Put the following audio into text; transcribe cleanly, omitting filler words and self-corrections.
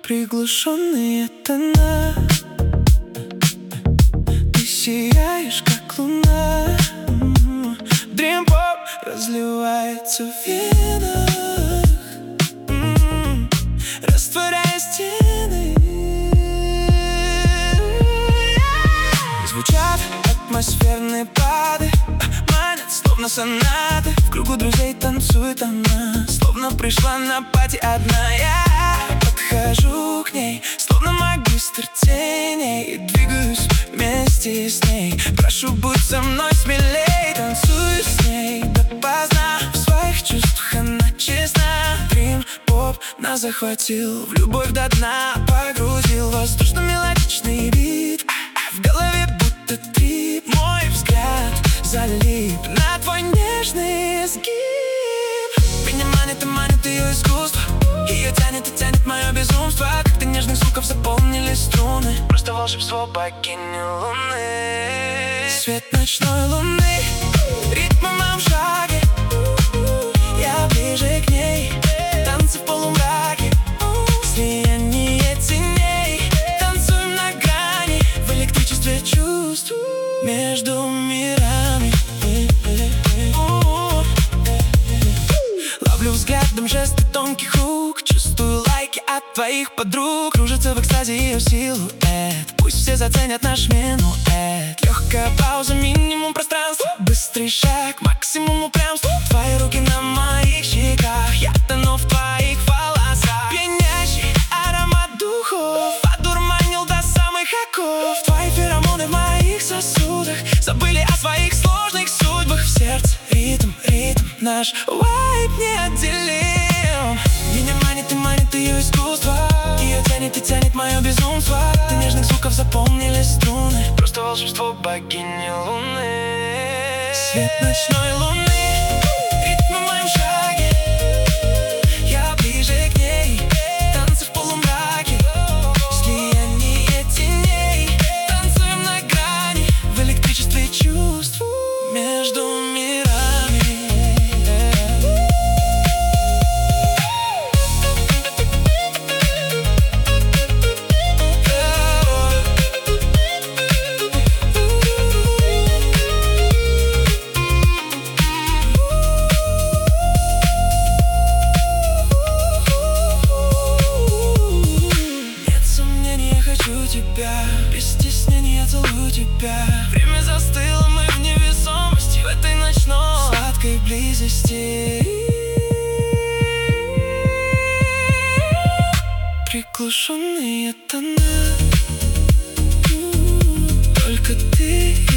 Приглушенные тона, ты сияешь, как луна. Дрим-поп разливается в венах, растворяя стены. Звучат атмосферные пады, манят, словно сонаты. В кругу друзей танцует она, словно пришла на пати одна. Я подхожу к ней, словно магистр теней, и двигаюсь вместе с ней. Прошу, будь со мной смелей, танцую с ней допоздна. В своих чувствах она честна. Дрим-поп нас захватил, в любовь до дна погрузил. Воздушно-мелодичный бит, в голове будто трип. Мой взгляд залип на твой нежный сгиб. Меня манит ее искусство, ее тянет и тянет мое безумство. Как-то нежных звуков заполнили струны, просто волшебство богини Луны. Свет ночной луны, ритм в моем шаге. Я ближе к ней, танцы в полумраке. Слияние теней, танцуем на грани, в электричестве чувств между мирами. Ловлю взглядом жесты тонких рук, чувствую лайки от твоих подруг. Кружится в экстазе ее силуэт, пусть все заценят наш минуэт. Легкая пауза, минимум пространства, быстрый шаг, максимум упрямства. Твои руки на моих щеках, я тону в твоих волосах. Пьянящий аромат духов одурманил до самых оков. Твои феромоны в моих сосудах забыли о своих сложных судьбах. В сердце ритм, наш вайб неотделим. Меня манит ее искусство, ее тянет и тянет мое безумство. Ты нежных звуков заполнили струны, просто волшебство богини Луны. Свет ночной луны, ритм в моем шаге. Я ближе к ней, танцы в полумраке. Слияние теней, танцуем на грани, в электричестве чувств между мирами. Без стеснения целую тебя. Время застыло, мы в невесомости, в этой ночной сладкой близости. Приглушенные тона, только ты